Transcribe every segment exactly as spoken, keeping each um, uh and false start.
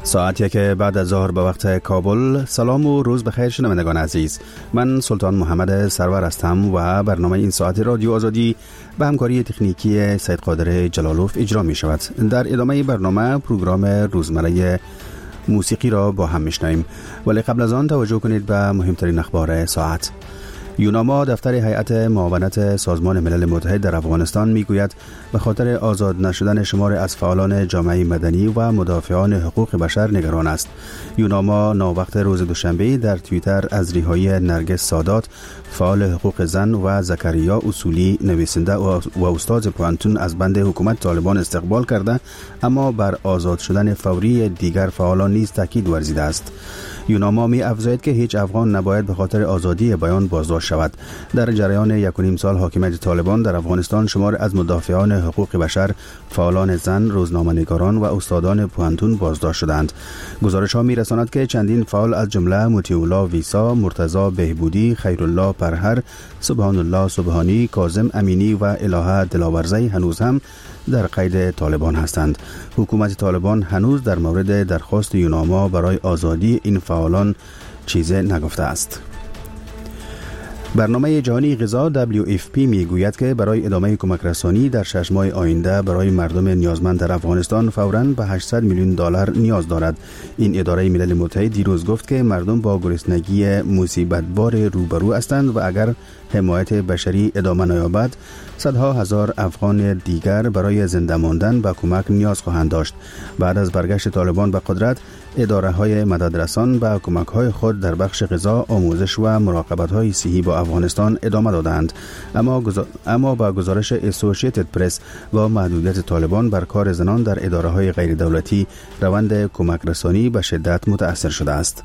ساعتی که بعد از ظهر به وقت کابل. سلام و روز بخیر شنوندگان عزیز. من سلطان محمد سرور هستم و برنامه این ساعت رادیو آزادی به همکاری تکنیکی سید قادر جلالوف اجرا می شود. در ادامه برنامه پروگرام روزمره موسیقی را با هم میشنویم، ولی قبل از آن توجه کنید به مهمترین اخبار ساعت. یوناما دفتر هیئت معاونت سازمان ملل متحد در افغانستان میگوید به خاطر آزاد نشدن شمار از فعالان جامعه مدنی و مدافعان حقوق بشر نگران است. یوناما ناوقت روز دوشنبه در توییتر از رهایی نرگس سادات، فعال حقوق زن، و زکریا اصولی، نویسنده و استاد پوهنتون از بند حکومت طالبان استقبال کرده، اما بر آزاد شدن فوری دیگر فعالان نیز تاکید ورزیده است. یوناما می افزاید که هیچ افغان نباید به خاطر آزادی بیان بازداشت شود. در جریان یک و نیم سال حاکمیت طالبان در افغانستان شمار از مدافعان حقوق بشر، فعالان زن، روزنامه‌نگاران و استادان پوهنتون بازداشت شدند. گزارش ها می رساند که چندین فعال از جمله مطیع ویسا، مرتضی بهبودی، خیرالله پرهر، سبحان الله سبحانی، کاظم امینی و الهه دلاورزی هنوز هم در قید طالبان هستند. حکومت طالبان هنوز در مورد درخواست یوناما برای آزادی این فعالان چیزی نگفته است. برنامه جهانی غذا دبلیو اف پی میگوید که برای ادامه کمک رسانی در شش ماه آینده برای مردم نیازمند در افغانستان فوراً به هشتصد میلیون دلار نیاز دارد. این اداره ملل متحد دیروز گفت که مردم با گرسنگی مصیبت‌بار روبرو هستند و اگر حمایت بشری ادامه نیابد، صدها هزار افغان دیگر برای زنده ماندن به کمک نیاز خواهند داشت. بعد از برگشت طالبان به قدرت، اداره‌های مددرسان به کمک‌های خود در بخش غذا، آموزش و مراقبت‌های صحی با افغانستان ادامه دادند، اما گزار... اما با گزارش اسوسییتد پرس و محدودیت طالبان بر کار زنان در اداره‌های غیر دولتی، روند کمک رسانی به شدت متأثر شده است.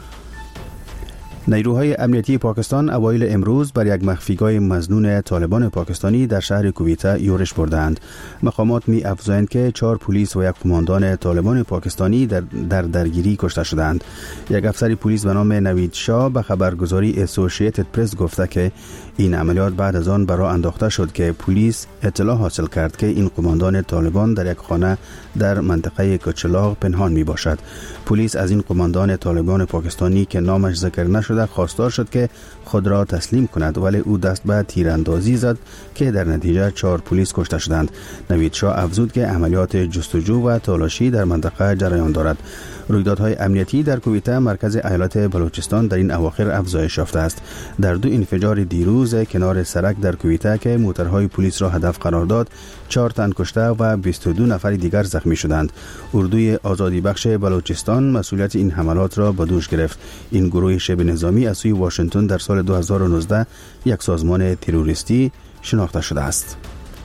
نیروهای امنیتی پاکستان اوایل امروز بر یک مخفیگاه مظنون طالبان پاکستانی در شهر کویته یورش بردند. مقامات می افزایند که چهار پلیس و یک قماندان طالبان پاکستانی در, در درگیری کشته شدند. یک افسر پلیس به نام نوید شاه به خبرگزاری اسوسییتد پرس گفته که این عملیات بعد از آن برای انداخته شد که پلیس اطلاع حاصل کرد که این قماندان طالبان در یک خانه در منطقه کچلاغ پنهان می باشد. پلیس از این قماندان طالبان پاکستانی که نامش ذکر نشده خواستار شد که خود را تسلیم کند، ولی او دست به تیراندازی زد که در نتیجه چهار پلیس کشته شدند. نوید شاه افزود که عملیات جستجو و تلاشی در منطقه جریان دارد. رویدادهای امنیتی در کویته مرکز ایالت بلوچستان در این اواخر افزایش یافته است. در دو انفجار دیروز کنار سرک در کویته که موترهای پلیس را هدف قرار داد، چهار تن کشته و بیست و دو نفر دیگر زخمی شدند. اردوی آزادی بخش بلوچستان مسئولیت این حملات را به دوش گرفت. این گروه شبه نظامی از سوی واشنگتن در سال دو هزار و نوزده یک سازمان تروریستی شناخته شده است.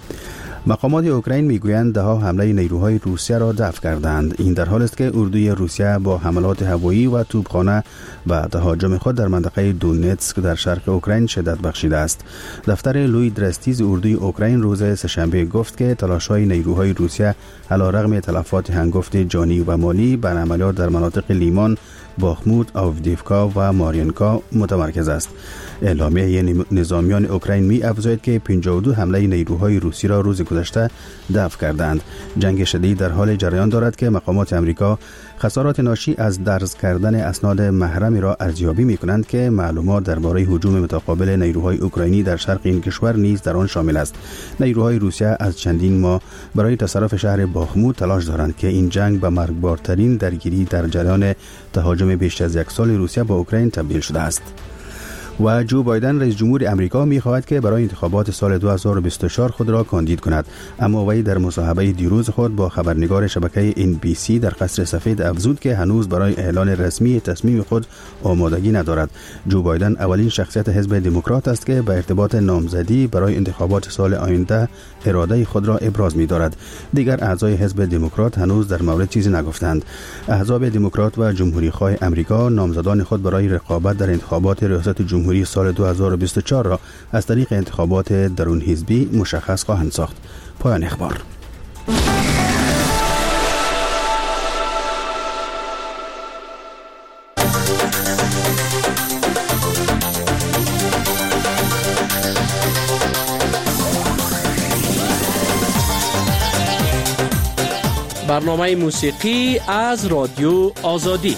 مقامات اوکراین میگویند ده ها حمله نیروهای روسیه را دفع کردند. این در حالی است که اردوی روسیه با حملات هوایی و توپخانه و تهاجم خود در منطقه دونتسک در شرق اوکراین شدت بخشیده است. دفتر لوی درستیز اردوی اوکراین روز سه‌شنبه گفت که تلاش‌های نیروهای روسیه علیرغم تلفات هنگفت جانی و مالی بر عملیات در مناطق لیمان، باخموت، آودیفکا و مارینکا متمرکز است. اعلامیه نظامیان اوکراین می افزاید که پنجاه و دو حمله نیروهای روسی را روز گذشته دفع کردند. جنگ شدید در حال جریان دارد که مقامات امریکا خسارات ناشی از درز کردن اسناد محرمی را ارزیابی می کنند که معلومات درباره هجوم متقابل نیروهای اوکراینی در شرق این کشور نیز در آن شامل است. نیروهای روسیه از چندین ماه برای تصرف شهر باخموت تلاش دارند که این جنگ به مرگبارترین درگیری در جریان تهاجم بیش از یک سال روسیه با اوکراین تبدیل شده است. و جو بایدن رئیس جمهور امریکا می‌خواهد که برای انتخابات سال دو هزار و بیست و چهار خود را کاندید کند، اما وی در مصاحبه دیروز خود با خبرنگار شبکه ان بی سی در قصر سفید افزود که هنوز برای اعلان رسمی تصمیم خود آمادگی ندارد. جو بایدن اولین شخصیت حزب دموکرات است که به ارتباط نامزدی برای انتخابات سال آینده اراده خود را ابراز می‌دارد. دیگر اعضای حزب دموکرات هنوز در مورد چیزی نگفتند. احزاب دموکرات و جمهوری‌خواه امریکا نامزدان خود برای رقابت در انتخابات ریاست جمهوری سال دو هزار و بیست و چهار را از طریق انتخابات درون حزبی مشخص خواهند ساخت. پایان اخبار. برنامه موسیقی از رادیو آزادی.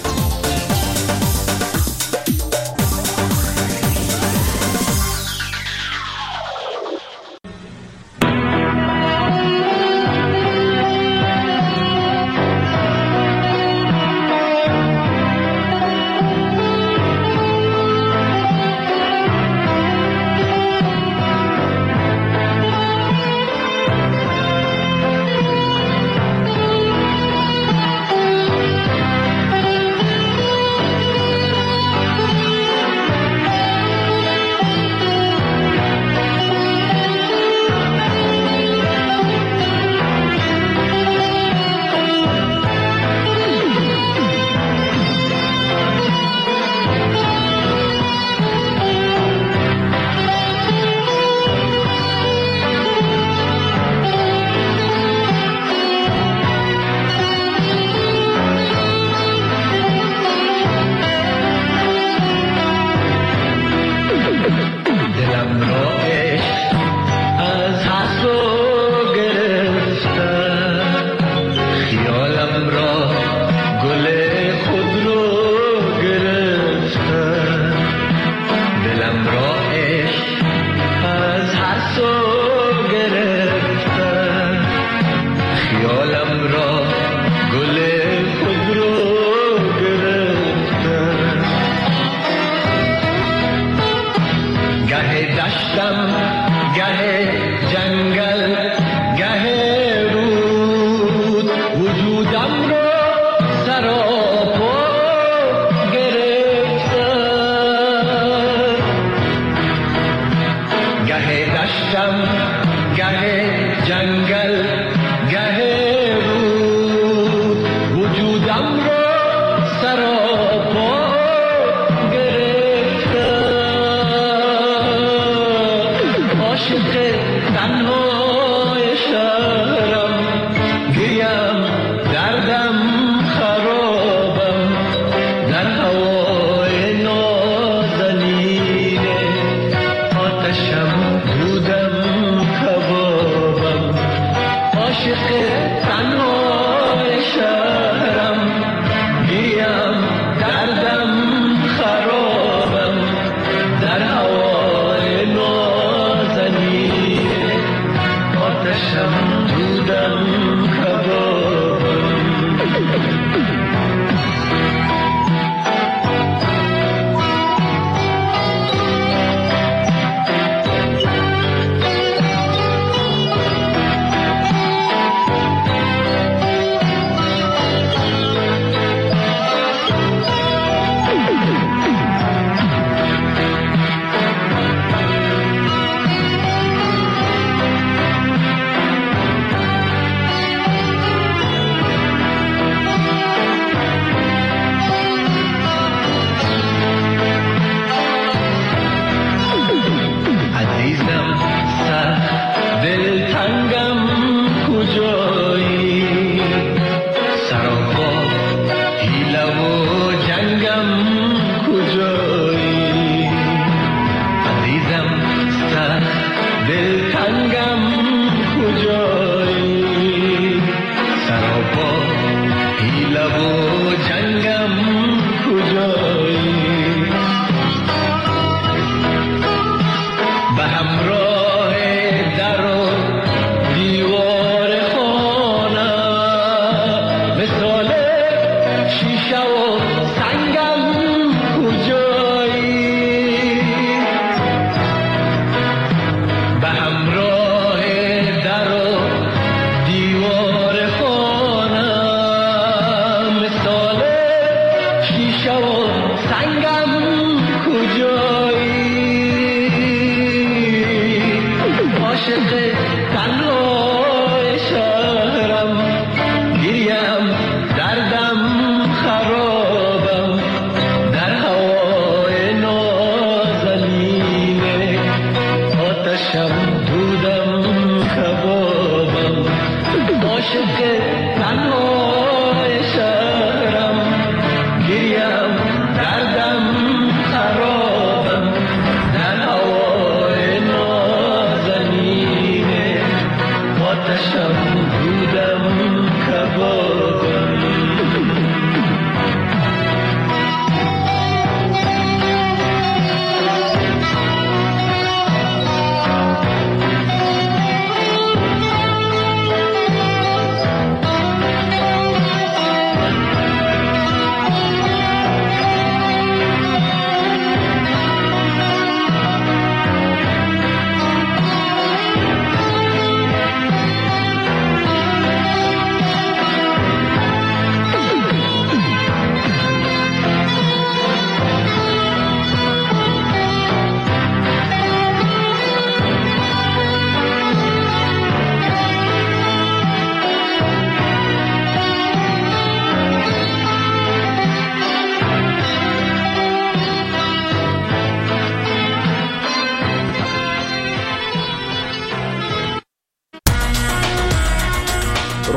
خرابم در هوای نازنین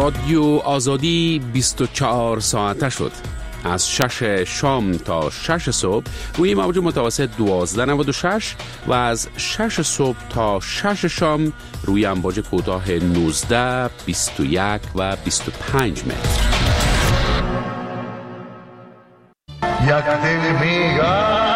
رادیو آزادی بیست و چهار ساعته شد. از شش شام تا شش صبح روی موج متوسط دوازده نود و شش و از شش صبح تا شش شام روی امواج کوتاه نوزده، بیست و یک و بیست و پنج متر. یک دل میگم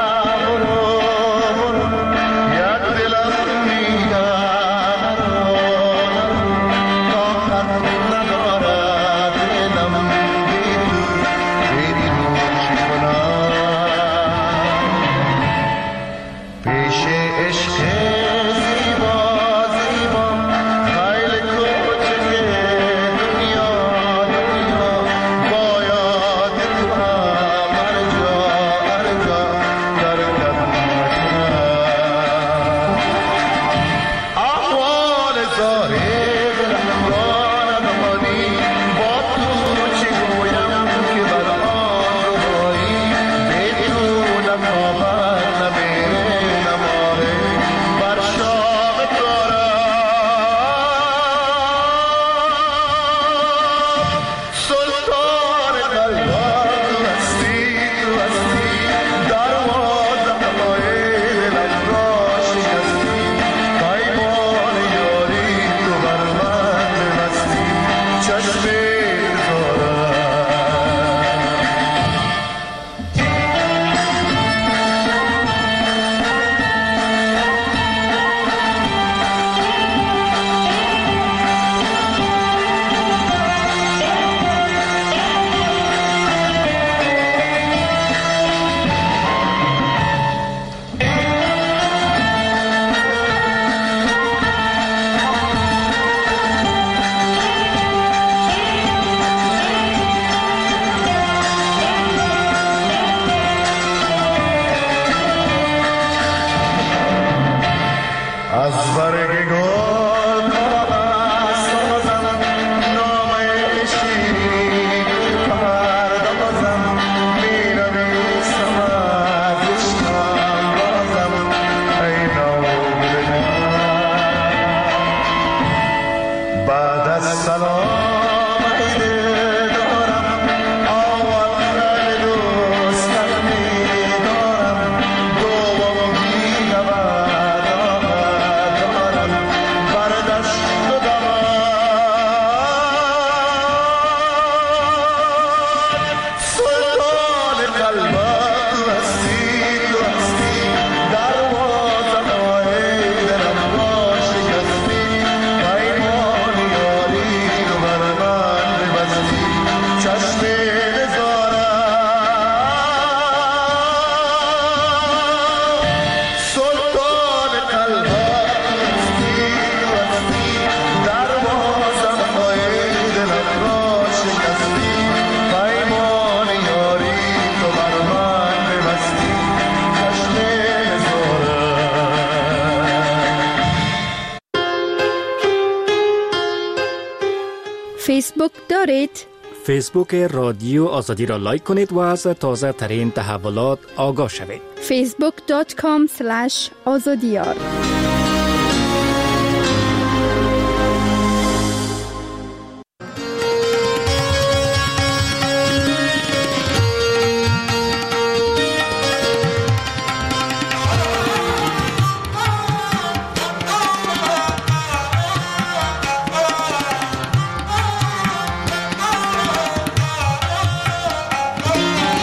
فیسبوک دارید؟ فیسبوک رادیو آزادی را لایک کنید و از تازه ترین تحولات آگاه شوید. فیسبوک دات کام اسلش آزادیار.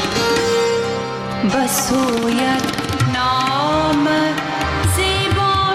بسویت نام زیبا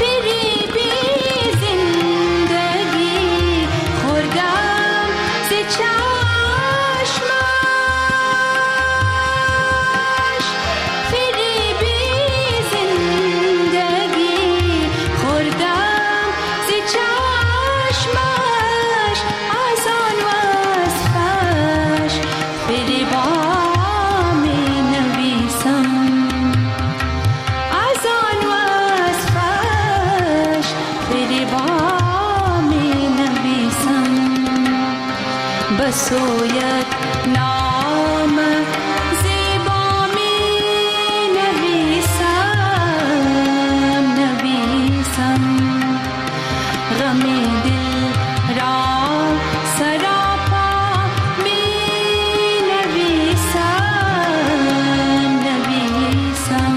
بسویت نام زیبا می نویسم نویسم غم دل را سراپا می نویسم نویسم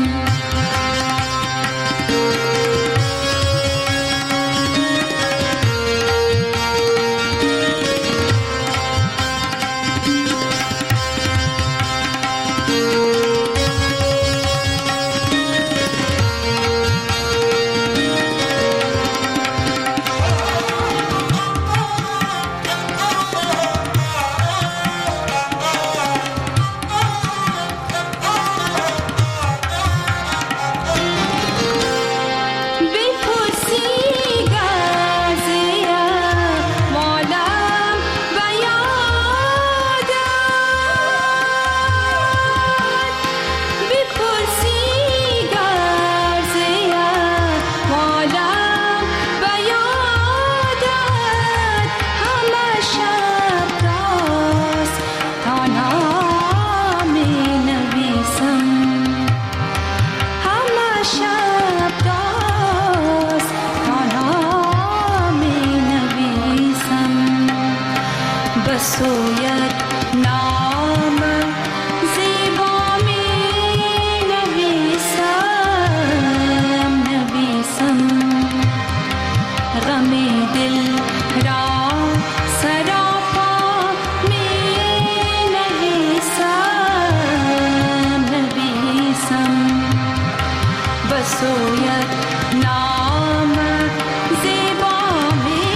بسویت نام زیبا می نویسم نویسم غم دل را سراپا می نویسم نویسم بسویت نام زیبا می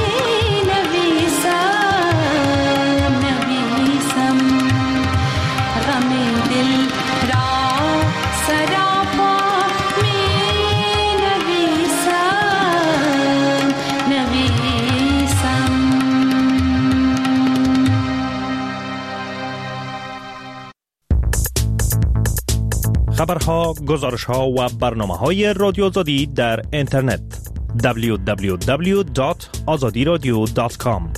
نویسم نویسم غم دل را سراپا می نویسم نویسم. خبرها، گزارشها و برنامه‌های رادیو آزادی در اینترنت دبلیو دبلیو دبلیو دات آزادی رادیو دات کام.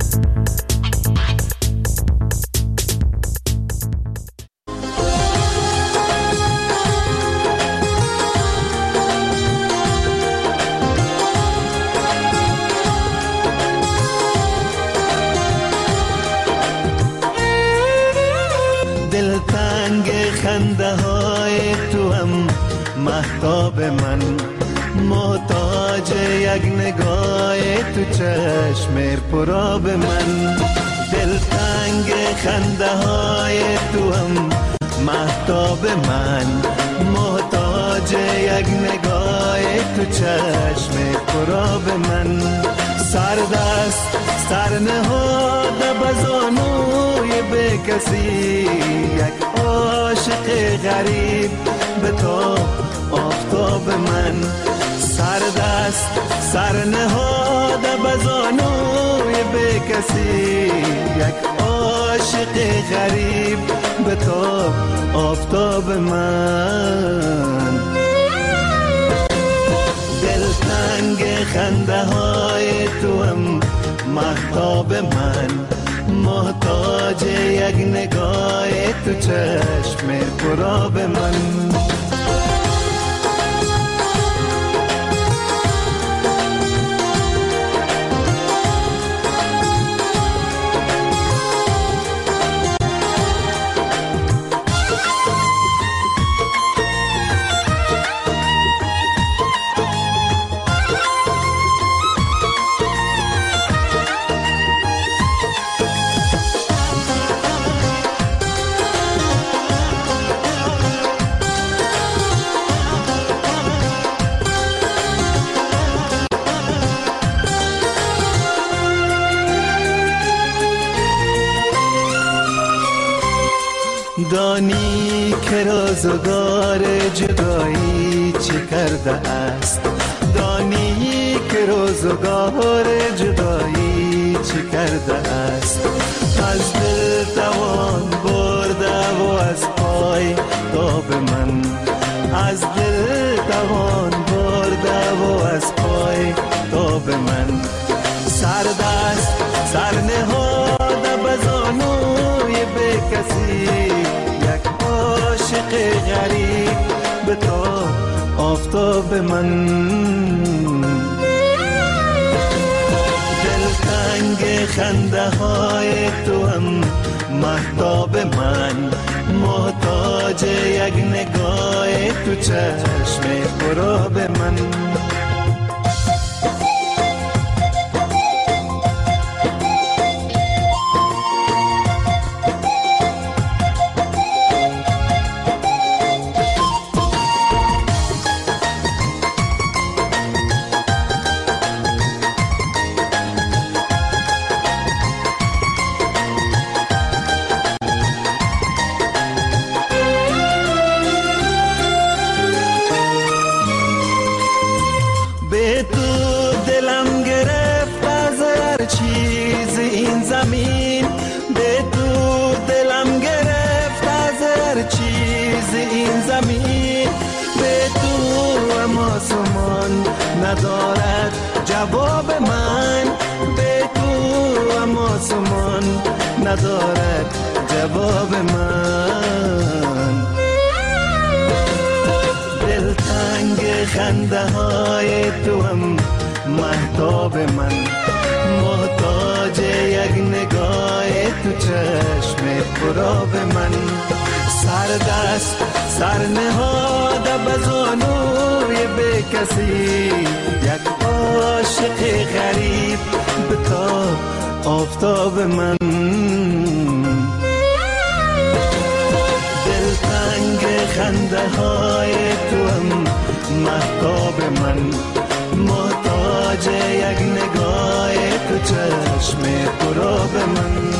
دلتنگ خنده های تو هم مهتاب من، محتاج یک نگاه تو چشم پراب من. دلتنگ خنده های تو هم مهتاب من، محتاج یک نگاه تو چشم پراب من. سردست سر نهاده بزانوی به کسی، یک عاشق غریب به تو آفتاب من. سردست سر نهاده بزانوی به کسی، یک عاشق غریب به تو آفتاب من. دلتنگ خنده های تو هم مهتاب من، محتاج یک نگاه تو چشم پراب من. دانی که روزگار جدایی چه کرده است، دانی که روزگار جدایی چه کرده است. از دل توان برده و از پای تاب من، از دل توان برده و از پای تاب من. سردست سر نهاده بزانوی به کسی، یک عاشق غریب به تو آفتاب من. دلتنگ خنده های تو هم مهتاب من، محتاج یک نگاه تو چشم خراب من. ندارد جواب من، به تو اما سمان ندارد جواب من. دلتنگ خنده های تو هم مهتاب من، محتاج یک نگاه تو چشم خراب من. سردست سر نهاده بزانوی به کسی، یک عاشق غریب به تا آفتاب من. دلتنگ خنده های تو هم مهتاب من، محتاج یک نگاه تو چشم خراب من.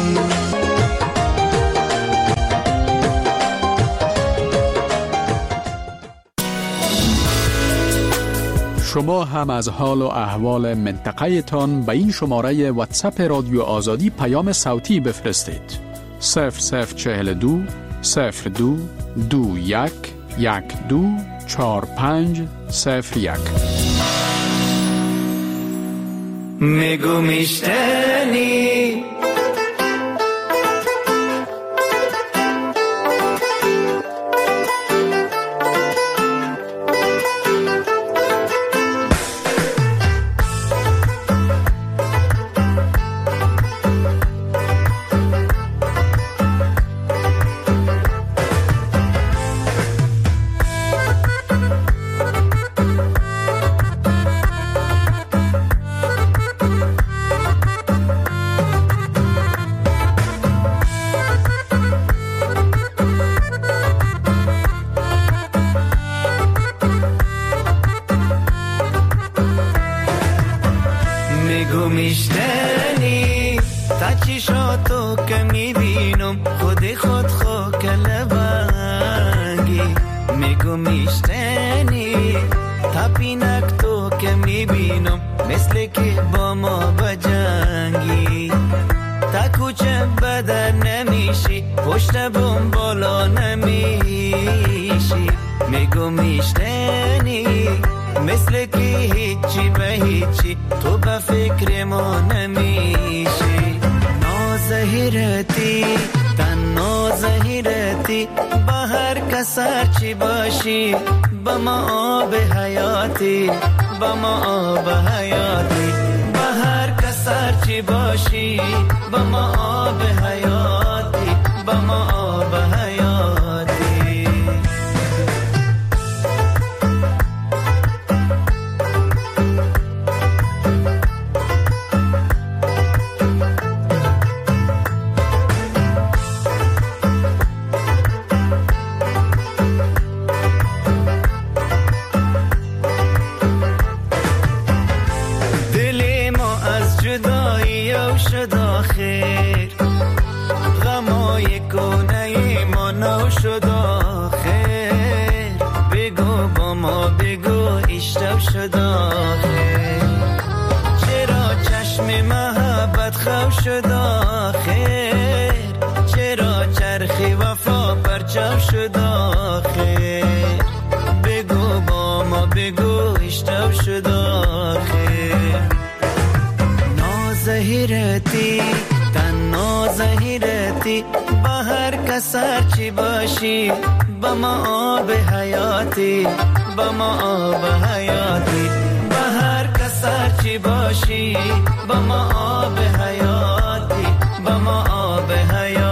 شما هم از حال و احوال منطقه تان به این شماره واتساپ رادیو آزادی پیام صوتی بفرستید. صفر صفر چهل دو صفر دو دو یک یک دو چار پنج صفر یک. میگو میشتنی شد آخر غمای کنه ما نو شد آخر، چرا چرخی وفا پرچم شد آخر، بگو با ما بگو اشتب شد آخر. نازهیرتی تن نازهیرتی با هر کسر چی باشی، با ما آب حیاتی، با ما آب حیاتی، با هر کسر چی باشی، با ما آب حیاتی، با ما آب حیاتی.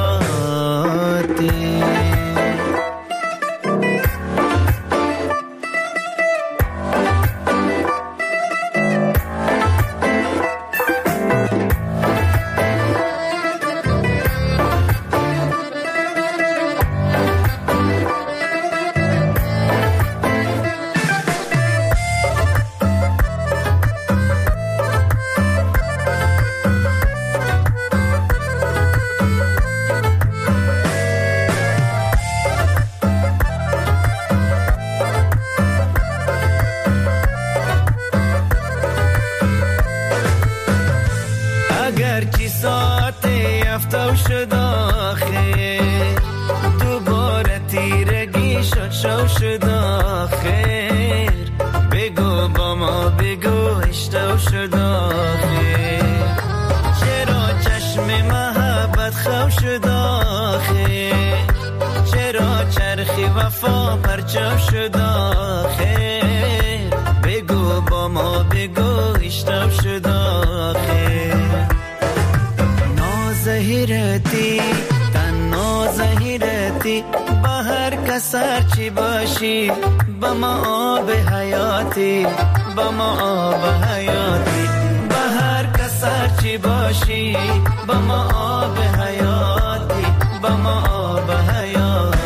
شد آخر، دوباره تیرگی شد شو شد آخر، بگو با ما بگو اشتو شد آخر، چرا چشم محبت خو شد آخر، چرا چرخی وفا پرچم شد آخر، بگو با ما بگو اشتو شد آخر. نازهیرتی تن نازهیرتی با هر کسر چی باشی، با ما آب حیاتی، با ما آب حیاتی، با هر کسر چی باشی، با ما آب حیاتی، با ما آب حیاتی.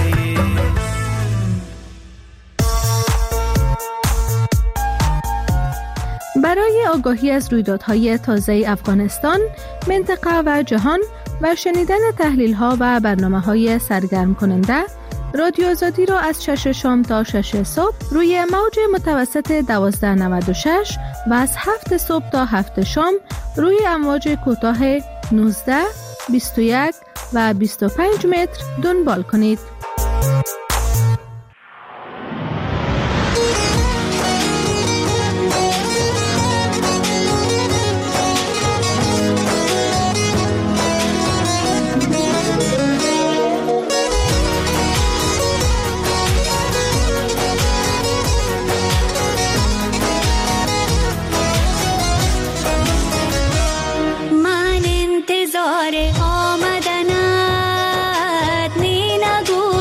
برای آگاهی از رویدادهای تازه افغانستان، منطقه و جهان و شنیدن تحلیل‌ها و برنامه‌های سرگرم کننده، رادیو آزادی را از شش شام تا شش صبح روی موج متوسط دوازده نود و شش و از هفت صبح تا هفت شام روی امواج کوتاه نوزده، بیست و یک و بیست و پنج متر دنبال کنید. آمدنت نی نگو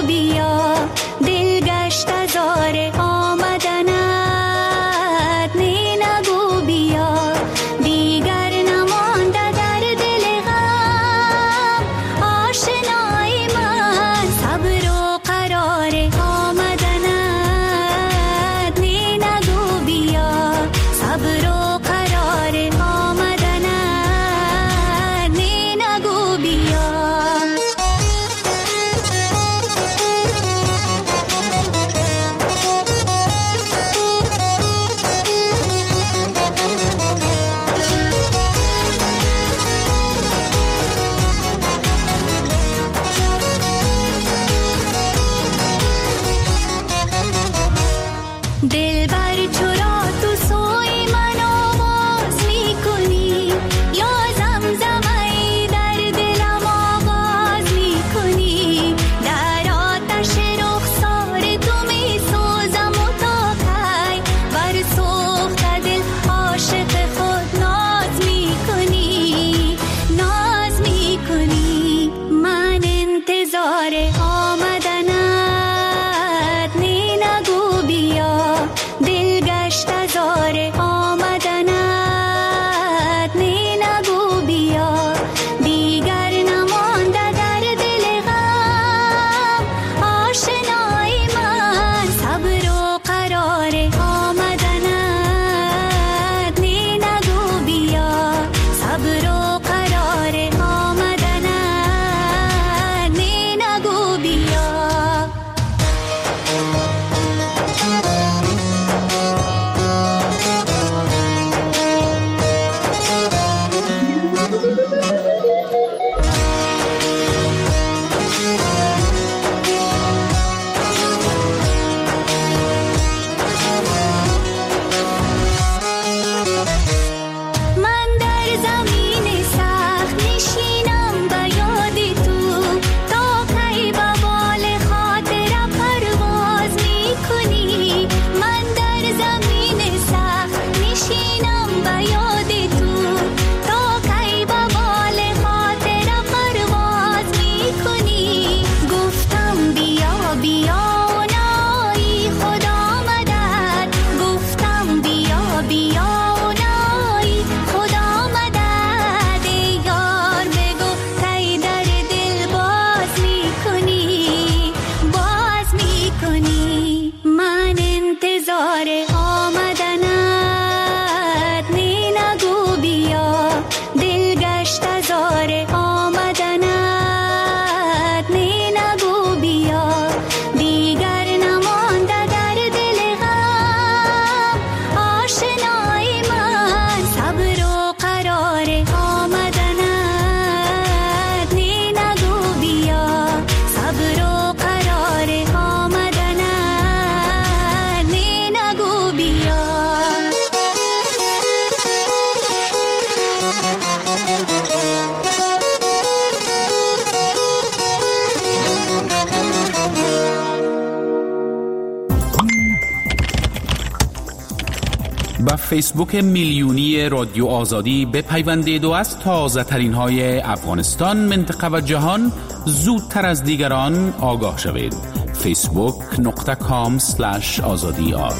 به فیسبوک میلیونی رادیو آزادی بپیوندید و از تازه ترین های افغانستان، منطقه و جهان زودتر از دیگران آگاه شوید. فیسبوک نقطه کام سلش آزادی آر.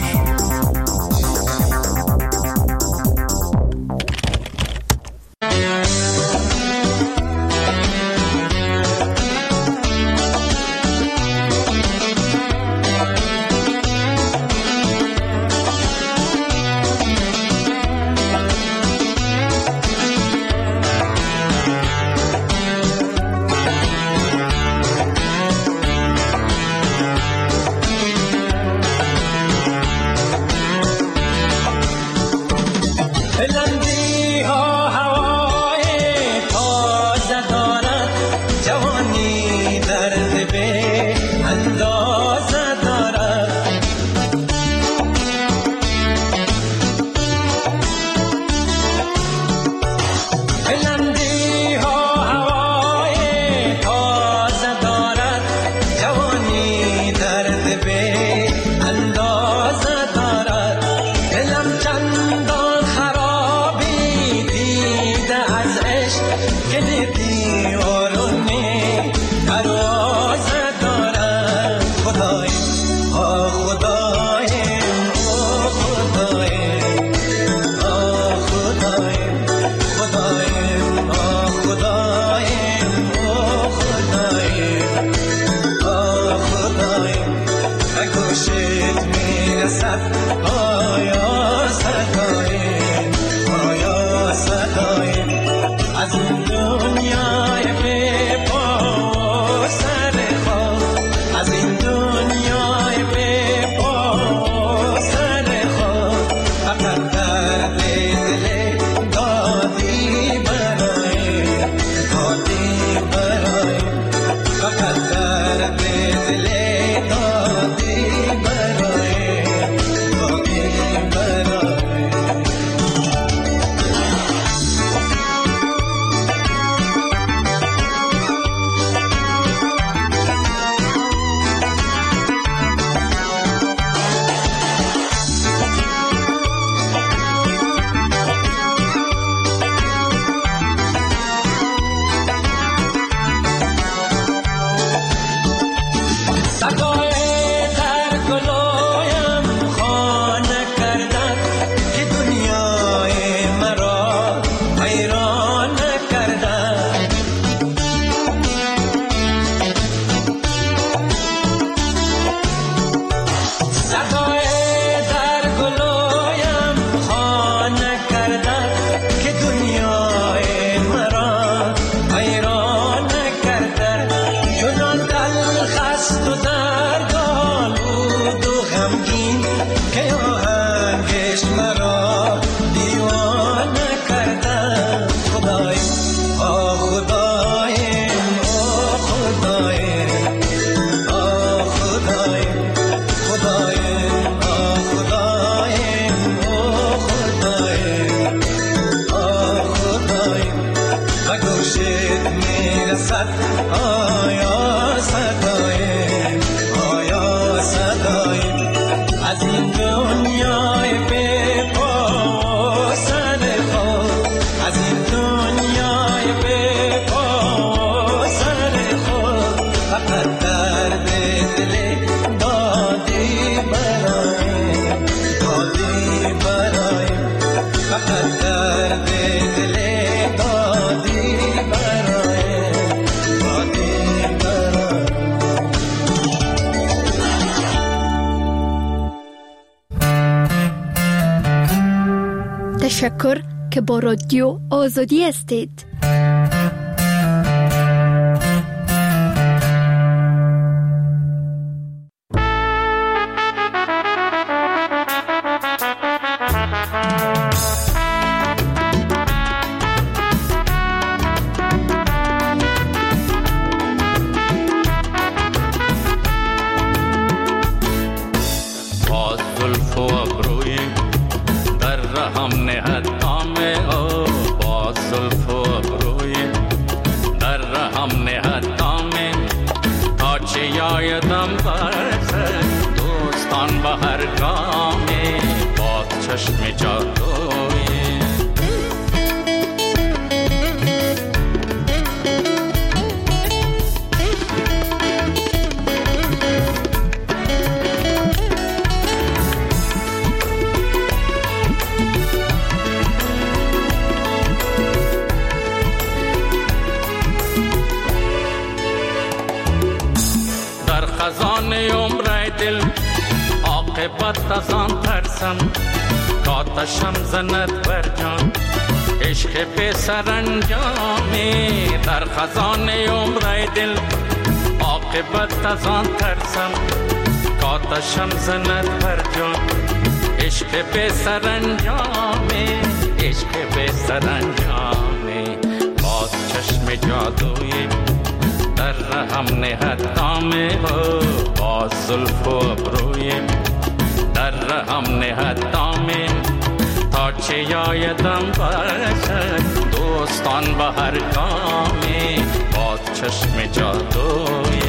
فقط درد دل دادی برای دادی برای. تشکر که با رادیو آزادی هستید. عاقبت از آن ترسم کاتشم زند بر جان عشق به سرانجامی در خزان عمر دل عاقبت از آن ترسم کاتشم زند بر جان عشق به سرانجامی عشق به سرانجامی باز چشم جادوی در رحم نهد دامه باز زلف و ابروی در رحم نهد دامه تا چه یایدم باشد دوستان به هر گامی باز چشم جادوی.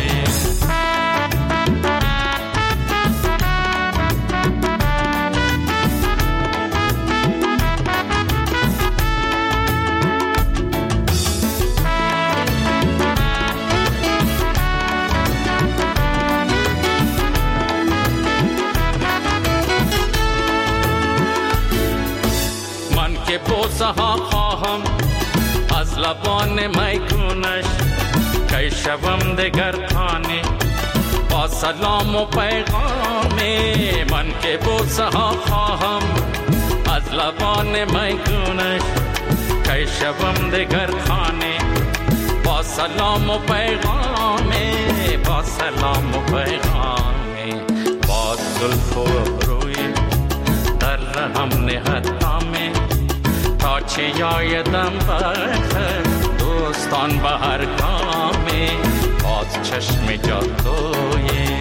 بوسه ها خواهم از لبان میگونش که شبم دگر خانه با سلام و پیغامی من که بوسه ها خواهم از لبان میگونش که شبم دگر خانه با سلام و پیغامی با سلام و پیغامی با زلف و ابروی در رحم نهد دامه تا چه یایدم بخر دوستان به هر گامی باز چشم جادوی.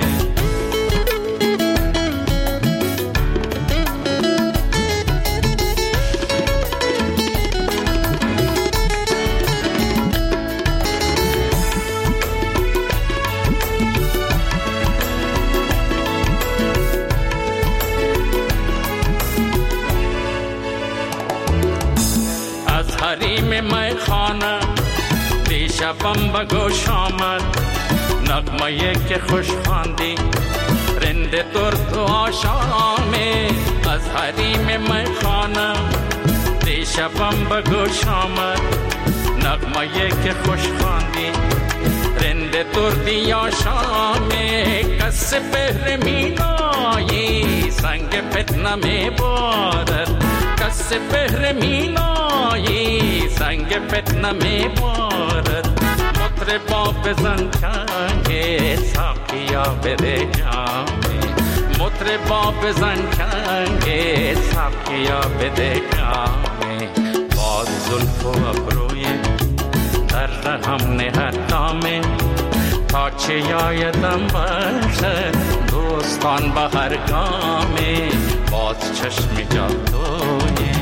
حریم می خانه دیشبم به گوش آمد نغمه که خوش خواندی رند درد و آشامی از حریم می خانه دیشبم به گوش آمد نغمه که خوش خواندی رند دردی آشامی کس بهر مینایی سنگ فتنه می بارد کس بهر مینایی سنگ فتنه می بارد مطربا بزن چنگ ساقیا بده جامی مطربا بزن چنگ ساقیا بده جامی باز زلف و ابروی در رحم نهد دامه تا چه یایدم باشد دوستان به هر گامی باز چشم جادوی.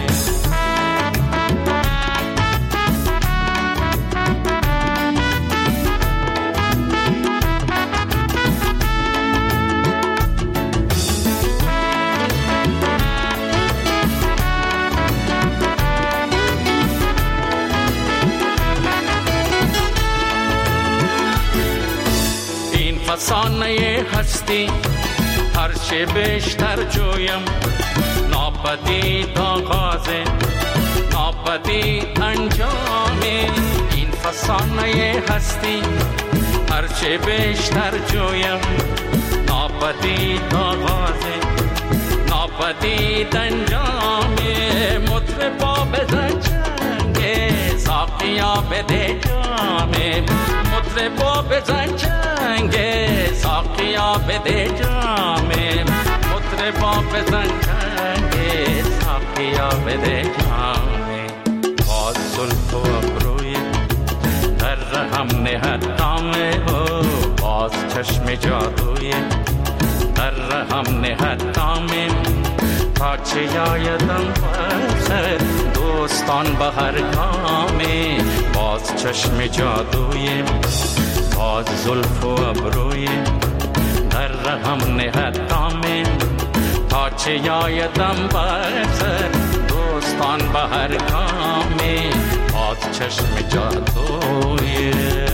فسانه هستی هر چه بیشتر جویم ناپدید آغاز ناپدید انجام این فسانه هستی، هرچه بیشتر جویم ناپدید آغاز ناپدید انجام. مطربا بزن چنگ ساقیا بده جام، مطربا بزن چنگ ساقیا بده جام، مطربا بزن چنگ ساقیا بده جام. باز زلف و ابروی در رحم نهد دامه، باز چشم جادوی در رحم نهد دامه. تا چه یایدم بخیر دوستان به هر گامه، باز چشم جادوی باز زلف و ابروی در رحم نهد دامه. تا چه یایدم بخیر دوستان به هر گامه، باز چشم جادوی.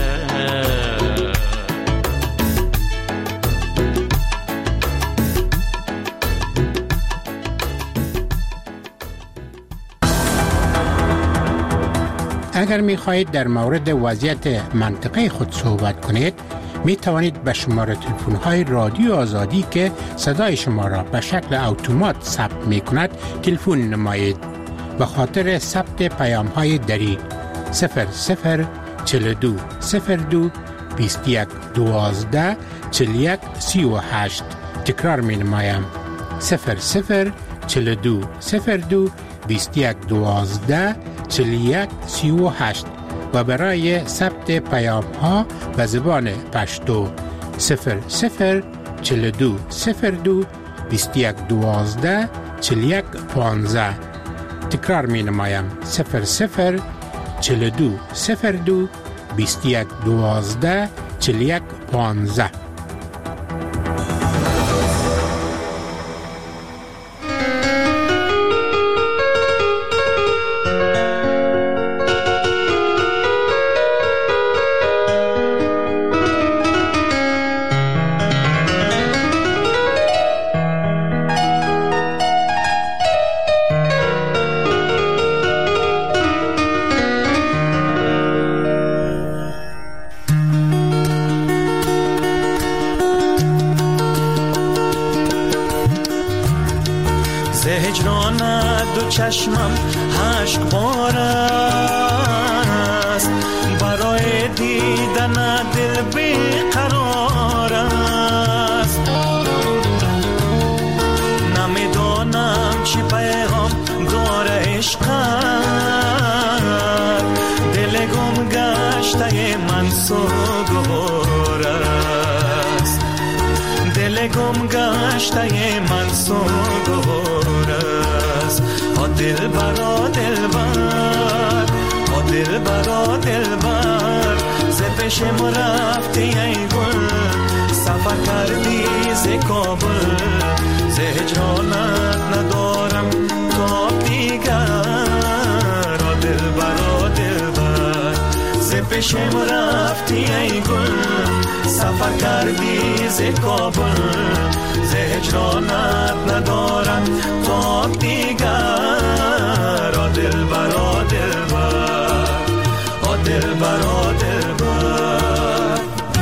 اگر می خواهید در مورد وضعیت منطقه خود صحبت کنید، می توانید به شماره تلفن های رادیو آزادی که صدای شما را به شکل اتومات ثبت می کند تلفن نمایید. به خاطر ثبت پیام های دری صفر صفر چهل و دو صفر دو بیست و یک دوازده چهل و یک سی و هشت. تکرار می نمایم صفر صفر چهل و دو صفر دو بیست و یک دوازده چهل و یک سی و هشت و برای ثبت پیام ها به زبان پشتو صفر صفر چهل و دو صفر دو بیست و یک دوازده چهل و یک پانزده. تکرار می نمایم صفر صفر چهل و دو صفر دو بیست و یک دوازده چهل و یک پانزده. چشمم عشق بار است، برای دیدن دل بیقرار است. نمیدانم چی پیغام داره عشقت، دل گم گشته من سوگوار است، دل گم گشته من سوگوار است. دل برا دل بر آ دل برا دل بر ز پیش ما رفتی ای گل، سفر کردی ز کابل، ز هجرانت ندارم تاب دیگر. آ دل برا دل بر ز پیش ما رفتی ای گل، سفر کردی ز کابل، ز هجرانت ندارم تاب دیگر. آ دل برا دل بر آ دل برا دل بر.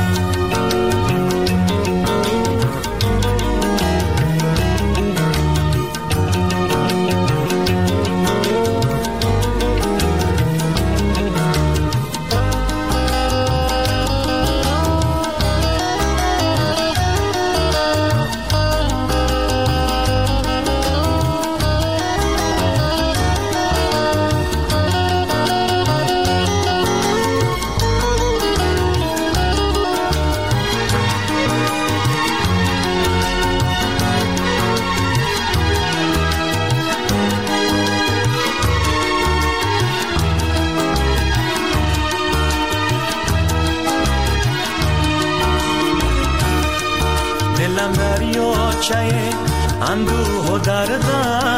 اندوه و درد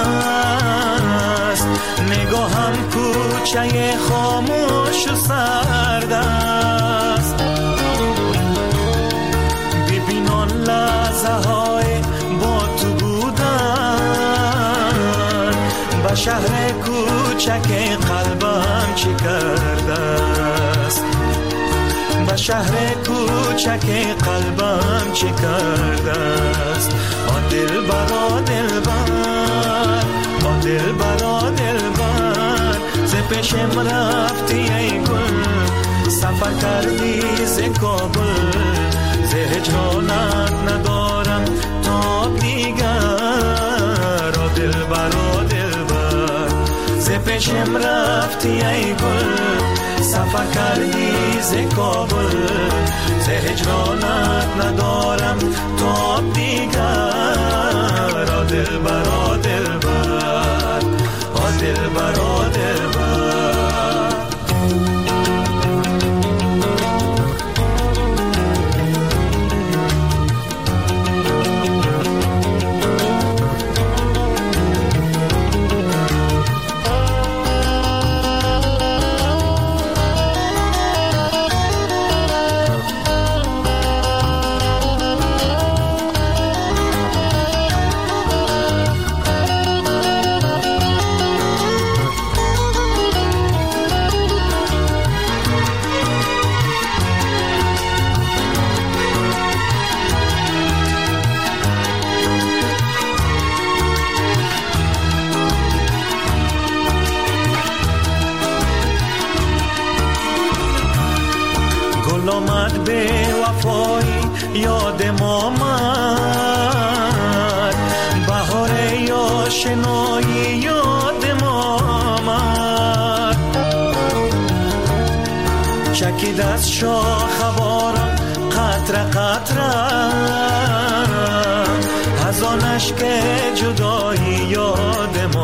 است، نگاهم کوچه خاموش و سرد است. ببین آن لحظه های با تو بودن، شهر کوچک قلبم چی کرده است، به شهر کوچک قلبم چی کرده است. آن دل برا دل بر، آن دل برا دل بر، ز پیشم رفتی ای گل، سفر کردی ز کابل، ز هجرانت ندارم تاب دیگر. آ دل برا دل بر، ز پیشم رفتی ای گل، سفر کردی ز کابل، ز هجرانت ندارم تاب دیگر. آ دل برا دل بر، آ دل برا دل بر. آمد به وفایی یادم آمد، بهار آشنایی یادم آمد. چکید از شاخ باران قطره قطره، از آن اشک جدایی یادم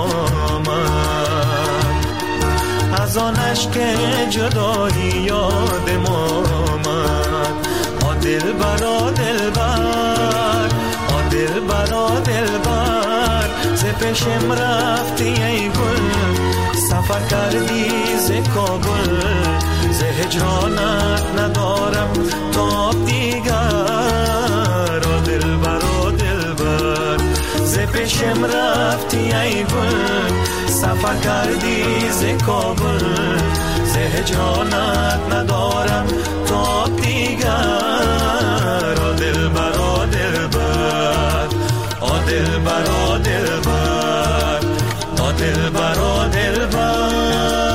آمد، از آن اشک جدایی یادم آمد. آ دل برا دل بر، آ دل برا دل بر، ز پیشم رفتی ای گل، سفر کردی ز کابل، ز هجرانت ندارم تاب دیگر. آ دل برا دل بر، ز پیشم رفتی ای گل، سفر کردی ز کابل، ز هجرانت ندارم تاب دیگر. آ دل برا دل بر، آ دل برا دل بر، آ دل برا دل بر.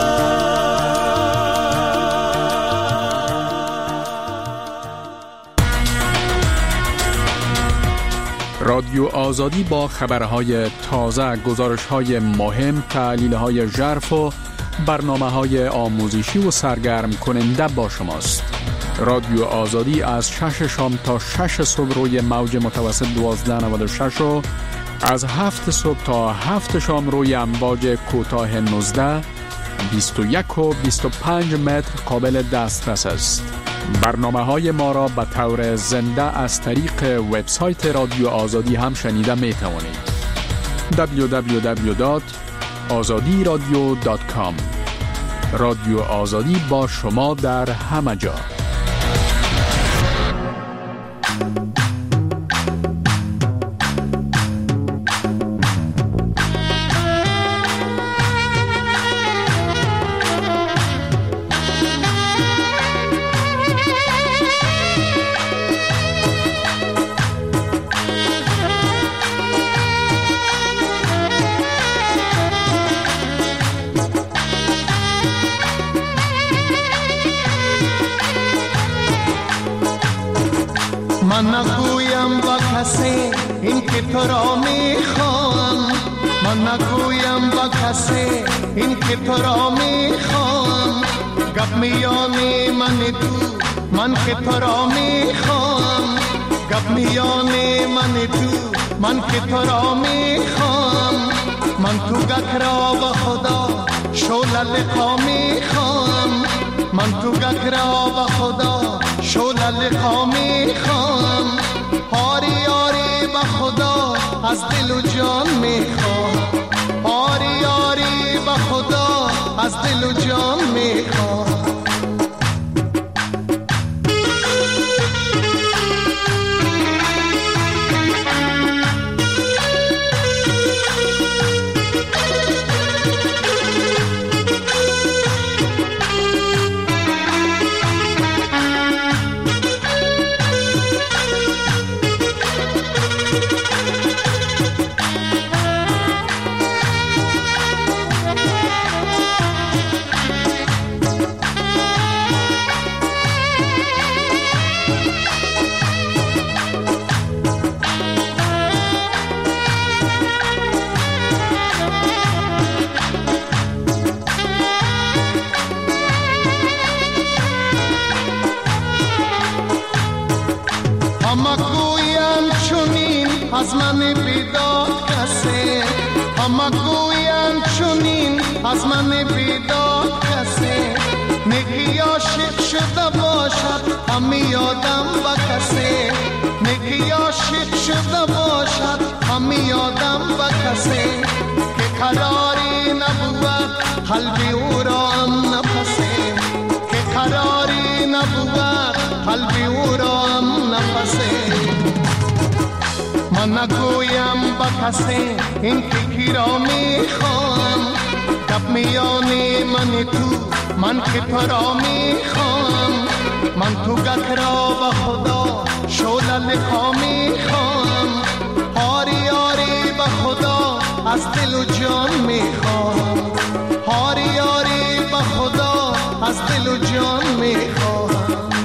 رادیو آزادی با خبرهای تازه، گزارش‌های مهم، تحلیل‌های ژرف و برنامه‌های آموزشی و سرگرم کننده با شماست. رادیو آزادی از شش شام تا شش صبح روی موج متوسط دوازده نود و شش و از هفت صبح تا هفت شام روی امواج کوتاه نوزده، بیست و یک و بیست و پنج متر قابل دسترس است. برنامه‌های ما را به طور زنده از طریق وبسایت رادیو آزادی هم شنیده می توانید. دبلیو دبلیو دبلیو دات آزادی رادیو دات کام. رادیو آزادی با شما در همه جا. من نگویم با کسی این که تو را میخوام، من نگویم با کسی این که تو را میخوام. گپ میانی من تو، من که تو را میخوام. گپ میانی من تو، من که تو را میخوام. من تو گک را با خدا شوله لقا میخوام. من تو گک را با خدا شوله لقا میخوام. آری آری با خدا از دل و جان میخوام. آری آری با خدا از دل و جان میخوام. از من بیداد کسی، همه گویند چنین از من بیداد کسی. میگی عاشق شده باشد همی یادم با کسی، میگی عاشق شده باشد همی یادم با کسی. که قراری نبود قلبی او را هم نفسی، که قراری نبود قلبی او را هم نفسی. من نگویم با کسی این که را میخوام، گپ میانی من تو من که تو را میخوام. من تو گک را به خدا شعله لقا میخوام، هاری هاری به خدا از دل و جان میخوام، هاری هاری به خدا از دل و جان میخوام.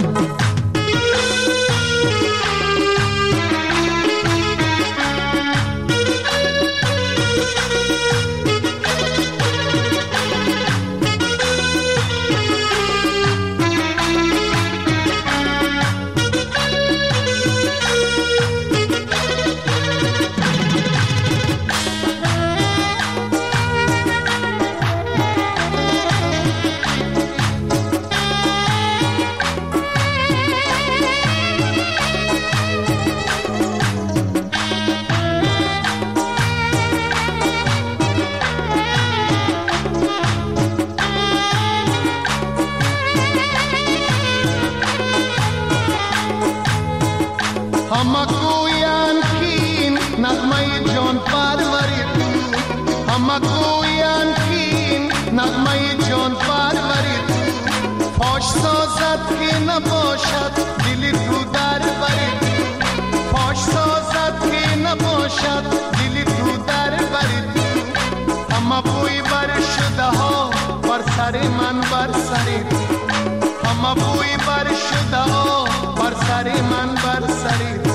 نباشد دلی تو در بری تو، پاش سازد که نباشد دلی تو در بری تو. همه بوی بر شده ها بر سر من بر سر تو، همه بوی بر شده ها بر سر من بر سر تو.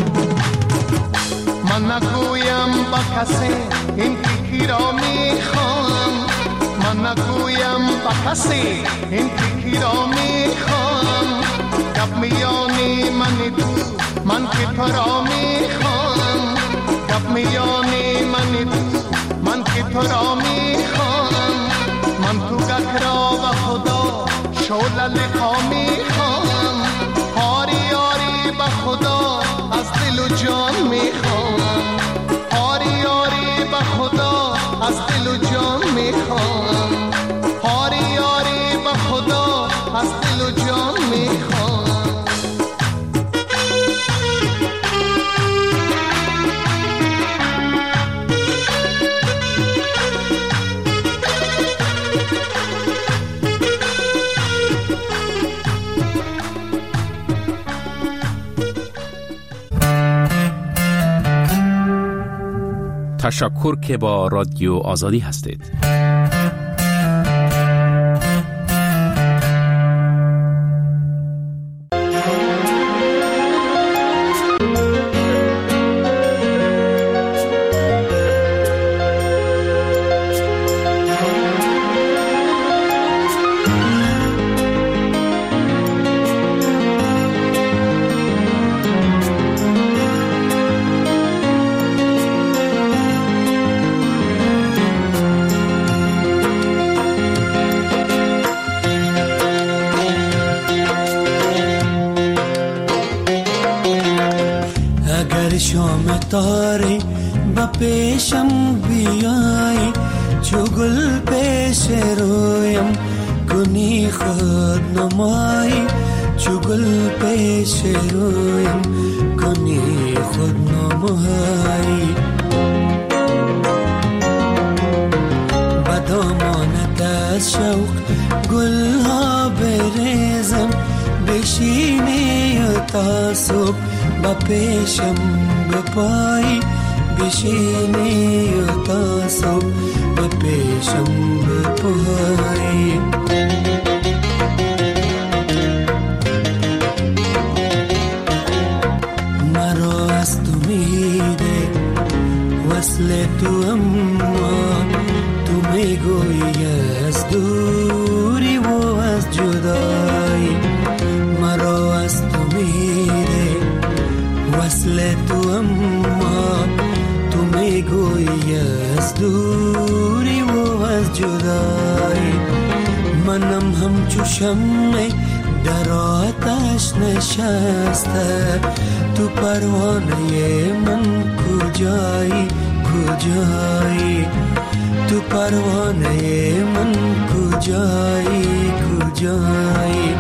من نگویم با کسی این که را میخوام، من نگویم با کسی این که را میخوام. گپ میانی من تو من که تو را میخوام، گپ میانی من تو من که تو را میخوام. من تو گک را به خدا شعله لقا میخوام، هاری هاری به خدا از دل و جان میخوام، هاری هاری به خدا از دل و جان میخوام، هاری هاری به خدا از دل و جان میخوام. تشکر که با رادیو آزادی هستید. شام تاری با پیشم بیایی، چو گل پیش رویم کنی خود نمایی، چو گل پیش رویم کنی خود نمایی. با دامانت از شوق گل ها بریزم، بشینی تا صبح با پیشم بپایی، بشینی تا صبح با پیشم بپایی. مرا از تو میده وصل تو، اما تو میگویی از دوری و از جدایی. مرا از تو میده وصل تو، اما منم همچو شمع در آتش نشسته، تو پروانه من کجایی کجایی، تو پروانه من کجایی کجایی.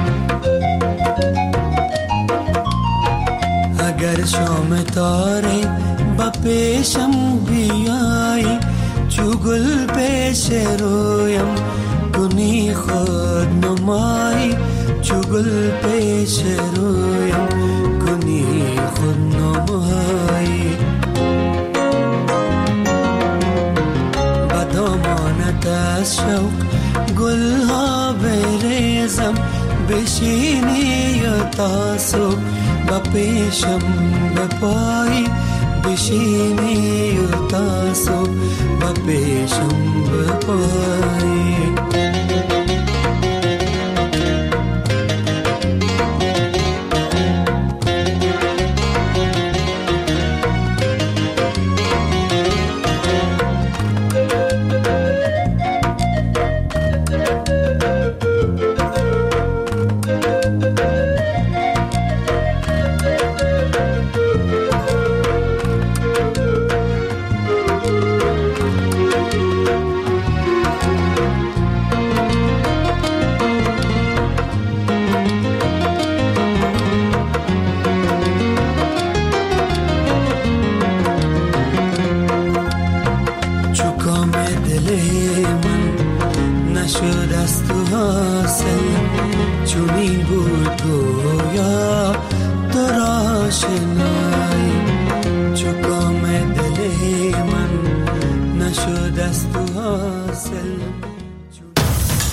اگر شام تاره با پیشم بیایی، چو گل پیش رویم کنی خود نمایی، چو گل پیش رویم کنی خود نمایی. با دامانت از شوق گل ها بریزم، بشینی یا تاسو با پیشم بپایی، بشینی یا تاسو با پیشم بپایی. نشد از تو حاصل، چونین بود گویا تو را شنایی. چو کام دل من نشد از تو